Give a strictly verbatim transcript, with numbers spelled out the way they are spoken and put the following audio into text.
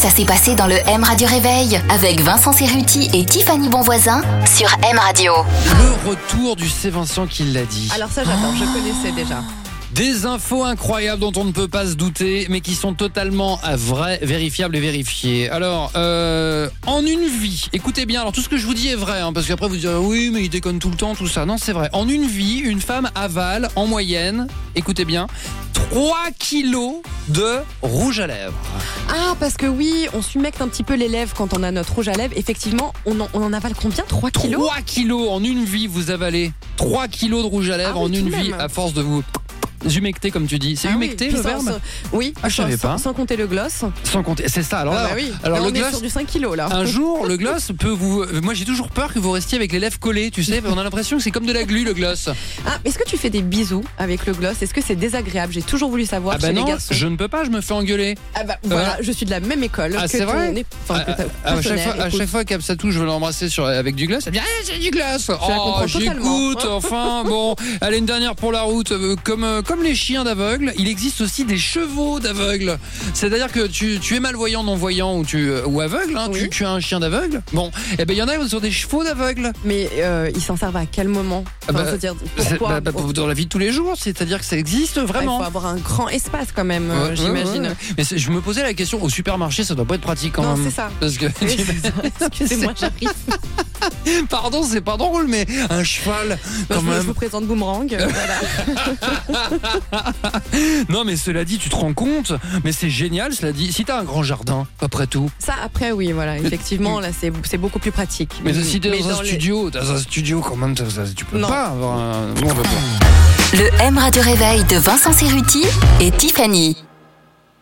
Ça s'est passé dans le M Radio Réveil avec Vincent Cerruti et Tiffany Bonvoisin sur M Radio. Le retour du C'est Vincent qui l'a dit. Alors ça j'adore, je connaissais déjà. Des infos incroyables dont on ne peut pas se douter, mais qui sont totalement vraies, vérifiables et vérifiées. Alors, euh, en une vie, écoutez bien, alors tout ce que je vous dis est vrai, hein, parce qu'après vous direz oui, mais il déconne tout le temps, tout ça. Non, c'est vrai. En une vie, une femme avale en moyenne, écoutez bien, trois kilos de rouge à lèvres. Ah, parce que oui, on s'humecte un petit peu les lèvres quand on a notre rouge à lèvres. Effectivement, on en, on en avale combien ? trois kilos ? trois kilos en une vie, vous avalez trois kilos de rouge à lèvres ah, en oui, une même. vie à force de vous... humecter comme tu dis. C'est ah humecter oui, le sans, verbe sans, Oui, ah, je savais sans, pas. sans compter le gloss. Sans compter, c'est ça. Alors, ah là, bah oui. alors là, le on gloss, est sur du cinq kilos là. Un jour, le gloss peut vous... Moi j'ai toujours peur que vous restiez avec les lèvres collées, tu sais. On a l'impression que c'est comme de la glu le gloss. Ah, est-ce que tu fais des bisous avec le gloss ? Est-ce que c'est désagréable ? J'ai toujours voulu savoir Ah bah chez non, les garçons. je ne peux pas, je me fais engueuler. Ah bah voilà, je suis de la même école ah, que c'est ton vrai é- enfin, que ta à, à, chaque fois, à épouse. chaque fois qu'Absatou, je veux l'embrasser sur, avec du gloss, elle me dit ah, c'est du gloss. la Oh, comprends totalement. j'écoute, enfin. Bon, allez, une dernière pour la route. Euh, Comme, euh, comme les chiens d'aveugles, il existe aussi des chevaux d'aveugles. C'est-à-dire que tu, tu es malvoyant, non-voyant ou, tu, ou aveugle, hein, Oui. tu, tu as un chien d'aveugle. Bon, et ben il y en a qui sont des chevaux d'aveugles. Mais euh, ils s'en servent à quel moment ? Enfin, Ah bah, se dire, C'est- pourquoi bah, bah, dans la vie de tous les jours, c'est-à-dire que ça existe Ah, il vraiment. faut avoir un grand espace quand même, Ouais, euh, ouais, j'imagine. ouais, ouais. Mais c'est- je me posais la question, au supermarché, ça doit pas être pratique quand Non, même. c'est ça. Parce que Oui, c'est ça. Excusez-moi, j'arrive. pardon, c'est pas drôle, mais un cheval, Bah, quand je, vous- je même. vous présente Boomerang. euh, voilà. Non, mais cela dit, tu te rends compte, mais c'est génial, cela dit. Si t'as un grand jardin, après tout. Ça, après, oui, voilà. Effectivement, là, c'est c'est beaucoup plus pratique. Mais si t'es dans un les- studio, dans un studio, quand même, t'as- ça- tu peux Non. pas avoir un. Bon, on va pas. Le M Radio Réveil de Vincent Cerruti et Tiffany.